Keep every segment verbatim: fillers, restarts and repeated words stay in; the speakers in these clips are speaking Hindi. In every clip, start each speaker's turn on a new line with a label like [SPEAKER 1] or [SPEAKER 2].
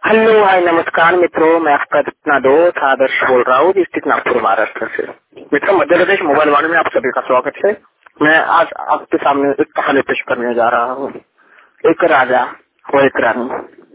[SPEAKER 1] हेलो हाय नमस्कार मित्रों, मैं आपका जितना दोस्त आदर्श बोल रहा हूँ डिस्ट्रिक्ट नागपुर महाराष्ट्र से। मित्रों, मध्य प्रदेश मोबाइल वाणी में आप सभी का स्वागत है। मैं आज आपके सामने एक कहानी पेश करने जा रहा हूँ। एक राजा और एक रानी।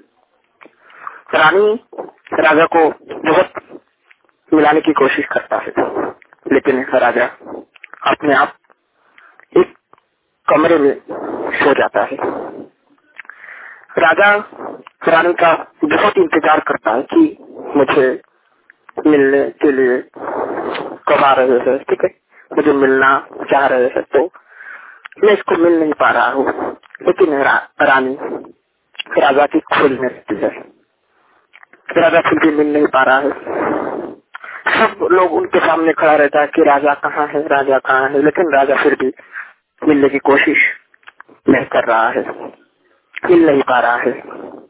[SPEAKER 1] रानी राजा को बहुत मिलाने की कोशिश करता है, लेकिन राजा अपने आप एक कमरे में सो जाता है। राजा रानी का बहुत इंतजार करता है कि मुझे मिलने के लिए कब आ रहे हैं, ठीक है, मुझे मिलना चाह रहे हैं, तो मैं इसको मिल नहीं पा रहा हूँ। लेकिन रा, रानी राजा की खोज में रहती है। राजा फिर भी मिल नहीं पा रहा है। सब लोग उनके सामने खड़ा रहता है कि राजा कहाँ है, राजा कहाँ है, लेकिन राजा फिर भी मिलने की कोशिश नहीं कर रहा है, मिल नहीं पा रहा है।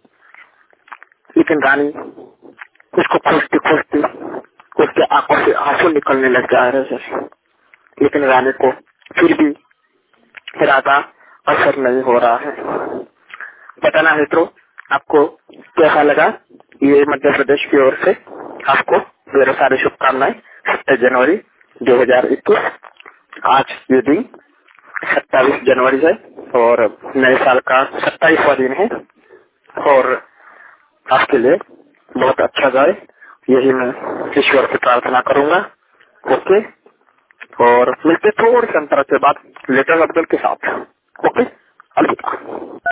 [SPEAKER 1] लेकिन रानी उसको खोजती खोजती उसके आंखों से आंसू निकलने लग जा रहे हैं, लेकिन रानी को फिर भी इरादा असर नहीं हो रहा है। बताना मित्रों, आपको कैसा लगा ये मध्य प्रदेश की ओर से आपको मेरे सारी शुभकामनाएं। सत्ताईस जनवरी दो हजार इक्कीस, आज ये दिन सत्ताईस जनवरी है और नए साल का सत्ताईसवां दिन है और आपके लिए बहुत अच्छा जाए, यही मैं ईश्वर से प्रार्थना करूंगा। ओके, और मिलते थोड़े से अंतर के बाद लेटर अपडेट के साथ। ओके, अलविदा।